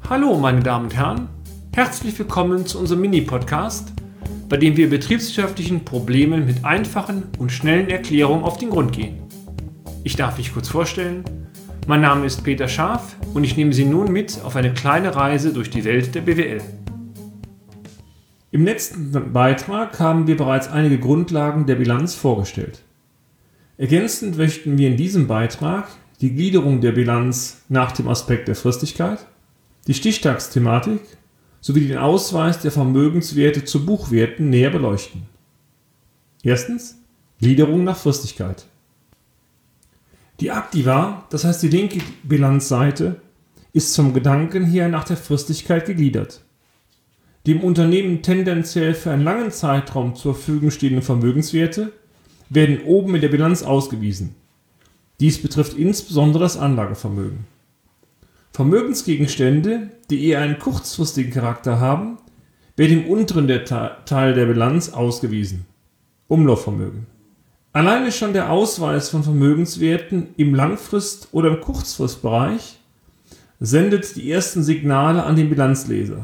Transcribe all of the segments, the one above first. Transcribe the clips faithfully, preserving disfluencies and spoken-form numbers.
Hallo meine Damen und Herren, herzlich willkommen zu unserem Mini-Podcast, bei dem wir betriebswirtschaftlichen Problemen mit einfachen und schnellen Erklärungen auf den Grund gehen. Ich darf mich kurz vorstellen, mein Name ist Peter Scharf und ich nehme Sie nun mit auf eine kleine Reise durch die Welt der B W L. Im letzten Beitrag haben wir bereits einige Grundlagen der Bilanz vorgestellt. Ergänzend möchten wir in diesem Beitrag die Gliederung der Bilanz nach dem Aspekt der Fristigkeit, die Stichtagsthematik sowie den Ausweis der Vermögenswerte zu Buchwerten näher beleuchten. Erstens, Gliederung nach Fristigkeit. Die Aktiva, das heißt die linke Bilanzseite, ist vom Gedanken her nach der Fristigkeit gegliedert. Dem Unternehmen tendenziell für einen langen Zeitraum zur Verfügung stehenden Vermögenswerte werden oben in der Bilanz ausgewiesen. Dies betrifft insbesondere das Anlagevermögen. Vermögensgegenstände, die eher einen kurzfristigen Charakter haben, werden im unteren Teil der Bilanz ausgewiesen. Umlaufvermögen. Alleine schon der Ausweis von Vermögenswerten im Langfrist- oder im Kurzfristbereich sendet die ersten Signale an den Bilanzleser.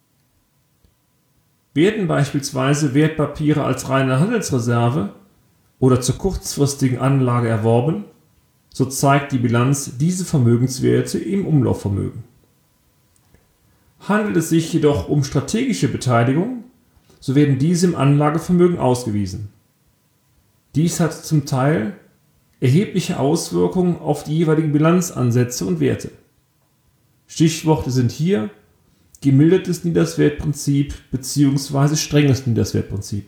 Werden beispielsweise Wertpapiere als reine Handelsreserve oder zur kurzfristigen Anlage erworben, so zeigt die Bilanz diese Vermögenswerte im Umlaufvermögen. Handelt es sich jedoch um strategische Beteiligung, so werden diese im Anlagevermögen ausgewiesen. Dies hat zum Teil erhebliche Auswirkungen auf die jeweiligen Bilanzansätze und Werte. Stichworte sind hier gemildertes Niederswertprinzip bzw. strenges Niederswertprinzip.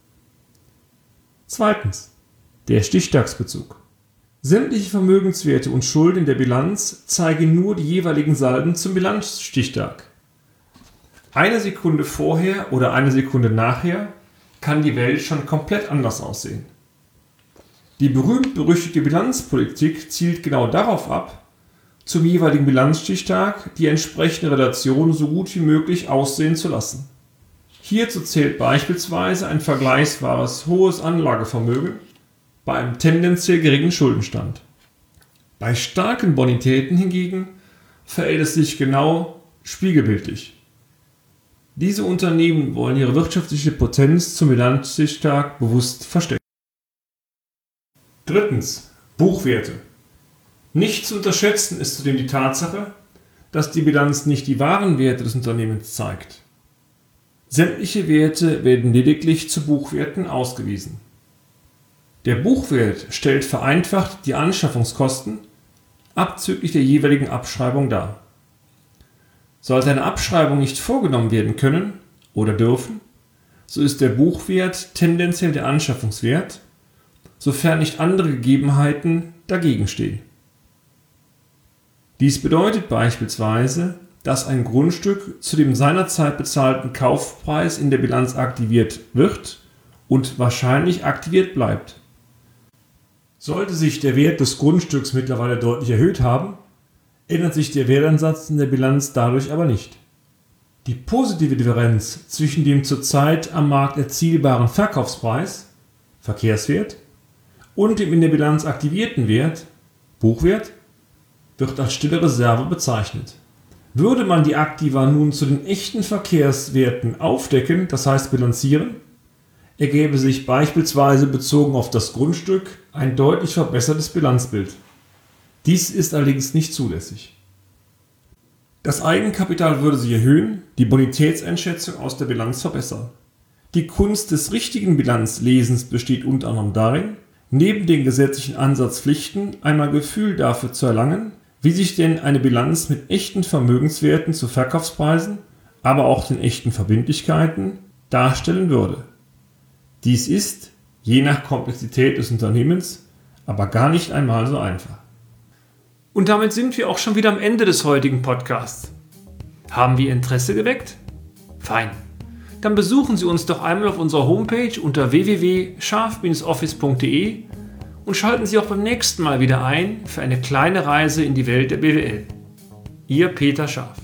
Zweitens, der Stichtagsbezug. Sämtliche Vermögenswerte und Schulden der Bilanz zeigen nur die jeweiligen Salden zum Bilanzstichtag. Eine Sekunde vorher oder eine Sekunde nachher kann die Welt schon komplett anders aussehen. Die berühmt-berüchtigte Bilanzpolitik zielt genau darauf ab, zum jeweiligen Bilanzstichtag die entsprechende Relation so gut wie möglich aussehen zu lassen. Hierzu zählt beispielsweise ein vergleichbares hohes Anlagevermögen bei einem tendenziell geringen Schuldenstand. Bei starken Bonitäten hingegen verhält es sich genau spiegelbildlich. Diese Unternehmen wollen ihre wirtschaftliche Potenz zum Bilanzstichtag bewusst verstecken. Drittens, Buchwerte. Nicht zu unterschätzen ist zudem die Tatsache, dass die Bilanz nicht die wahren Werte des Unternehmens zeigt. Sämtliche Werte werden lediglich zu Buchwerten ausgewiesen. Der Buchwert stellt vereinfacht die Anschaffungskosten abzüglich der jeweiligen Abschreibung dar. Sollte eine Abschreibung nicht vorgenommen werden können oder dürfen, so ist der Buchwert tendenziell der Anschaffungswert, sofern nicht andere Gegebenheiten dagegen stehen. Dies bedeutet beispielsweise, dass ein Grundstück zu dem seinerzeit bezahlten Kaufpreis in der Bilanz aktiviert wird und wahrscheinlich aktiviert bleibt. Sollte sich der Wert des Grundstücks mittlerweile deutlich erhöht haben, ändert sich der Wertansatz in der Bilanz dadurch aber nicht. Die positive Differenz zwischen dem zurzeit am Markt erzielbaren Verkaufspreis, Verkehrswert, und dem in der Bilanz aktivierten Wert, Buchwert, wird als stille Reserve bezeichnet. Würde man die Aktiva nun zu den echten Verkehrswerten aufdecken, das heißt bilanzieren, ergäbe sich beispielsweise bezogen auf das Grundstück ein deutlich verbessertes Bilanzbild. Dies ist allerdings nicht zulässig. Das Eigenkapital würde sich erhöhen, die Bonitätseinschätzung aus der Bilanz verbessern. Die Kunst des richtigen Bilanzlesens besteht unter anderem darin, neben den gesetzlichen Ansatzpflichten einmal Gefühl dafür zu erlangen, wie sich denn eine Bilanz mit echten Vermögenswerten zu Verkaufspreisen, aber auch den echten Verbindlichkeiten darstellen würde. Dies ist, je nach Komplexität des Unternehmens, aber gar nicht einmal so einfach. Und damit sind wir auch schon wieder am Ende des heutigen Podcasts. Haben wir Interesse geweckt? Fein. Dann besuchen Sie uns doch einmal auf unserer Homepage unter w w w punkt scharf Bindestrich office punkt d e und schalten Sie auch beim nächsten Mal wieder ein für eine kleine Reise in die Welt der B W L. Ihr Peter Scharf.